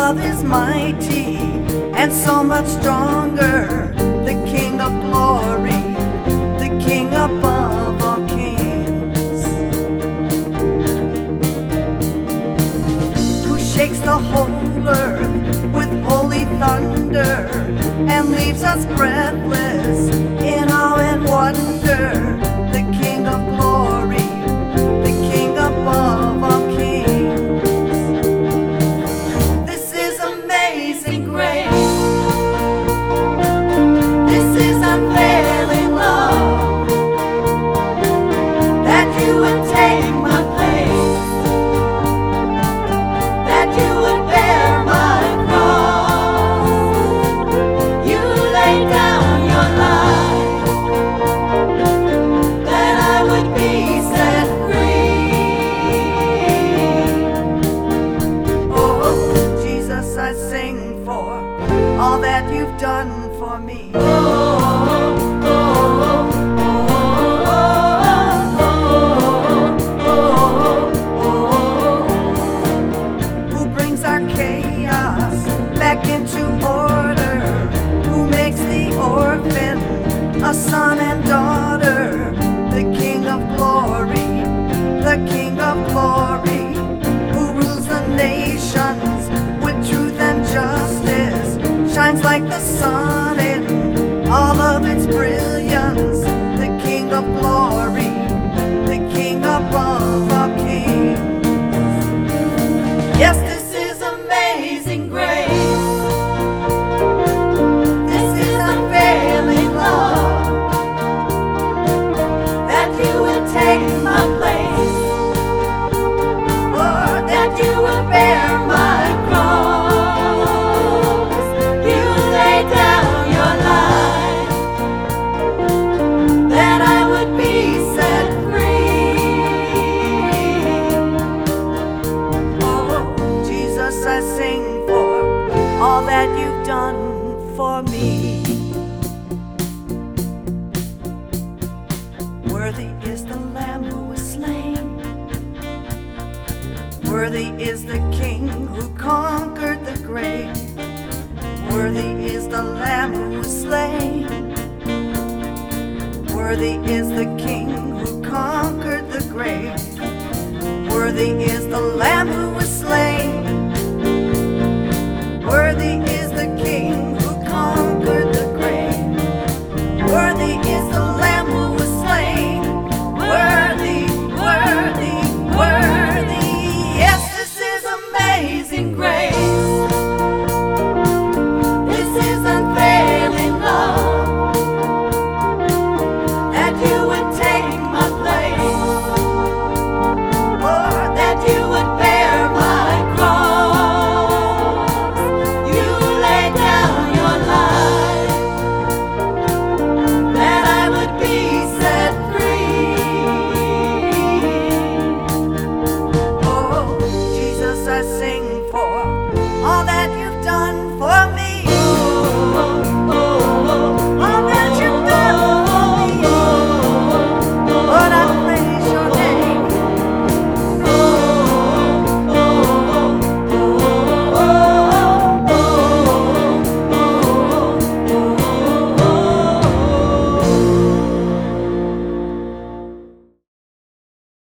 love is mighty and so much stronger. The King of glory, the King above all kings, who shakes the whole earth with holy thunder and leaves us breathless in awe and wonder. The King of glory, the King above all kings. This is amazing grace. This is unfailing love, that you would take my place, that you would bear my cross. You laid down your life, that I would be set free. Oh, Jesus, I sing for all that you've done for me. Who brings our chaos back into order, who makes the orphan a son and daughter. The King of glory, the King of glory, who rules the nations with truth and justice, shines like the sun in all of its brilliance. The King of glory, the King above all kings. Yes, this is amazing grace. This is unfailing love, that you would take my place, or that you would bear my cross. You lay down your life, that I would be set free. Oh, Jesus, I sing for all that you've done for me. Worthy is the Lamb who was slain. Worthy is the King who conquered the grave. Worthy is the Lamb who was slain. Worthy is the King who conquered the grave. Worthy is the Lamb who was slain.